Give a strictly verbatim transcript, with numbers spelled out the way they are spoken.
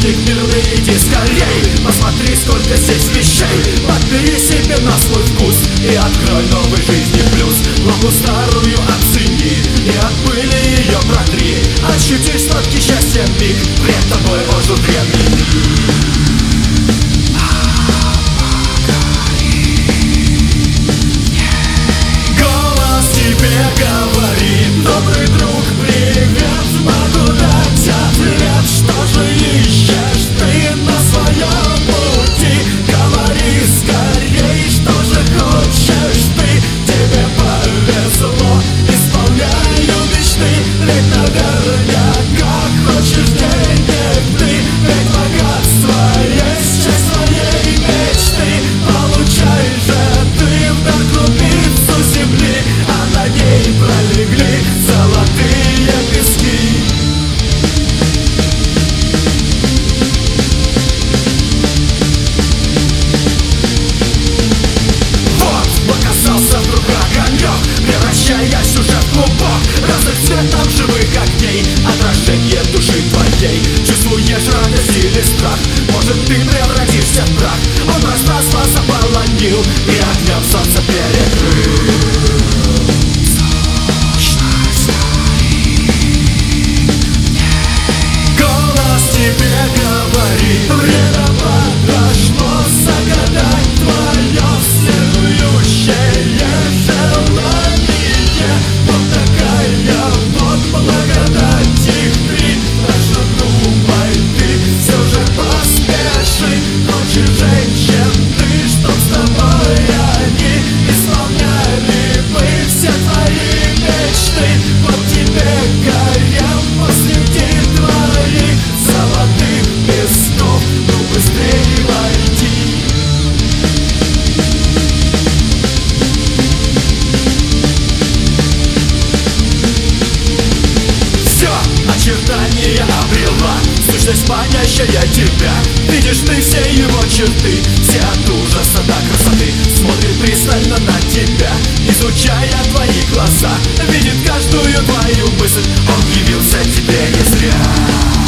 Мальчик мирный, иди скорей, посмотри, сколько здесь вещей. Подбери себе на свой вкус и открой новой жизни плюс. Луку старую оцени и от пыли ее протри. Ощути сладкий счастья миг, пред тобой ожил древний мир. Голос тебе говорит: добрый друг, привет, могу дать ответ. Что же ищешь ты на своем пути? Говори скорей, что же хочешь ты? Тебе повезло, исполняю мечты. Ведь наверняка хочешь денег ты, ведь богатство есть часть твоей мечты. Получай же ты в дар крупицу земли, а на ней пролегли золотые пески. Вот показался вдруг огонек, превращаясь уже в клубок разных цветов живых огней, отражение души твоей. Чувствуешь радость или страх? Может, ты превратишься в прах? Он пространство заполонил и огнем солнце перекрыл. Голос тебе говорит: время подошло загадать твое следующее желание. Вот такая вот благодать их три. Так что думай ты, все же поспеши. Хочешь женщин ты, чтоб с тобой они исполняли бы все твои мечты. Вот тебе гарем посреди твоих золотых песков, ну быстрее войти. Все, очертания обрела сущность, манящая тебя. Видишь ты все его черты, все от ужаса до красоты. Смотрит пристально на тебя, изучая твои глаза. Видит каждую твою мысль, он явился тебе не зря.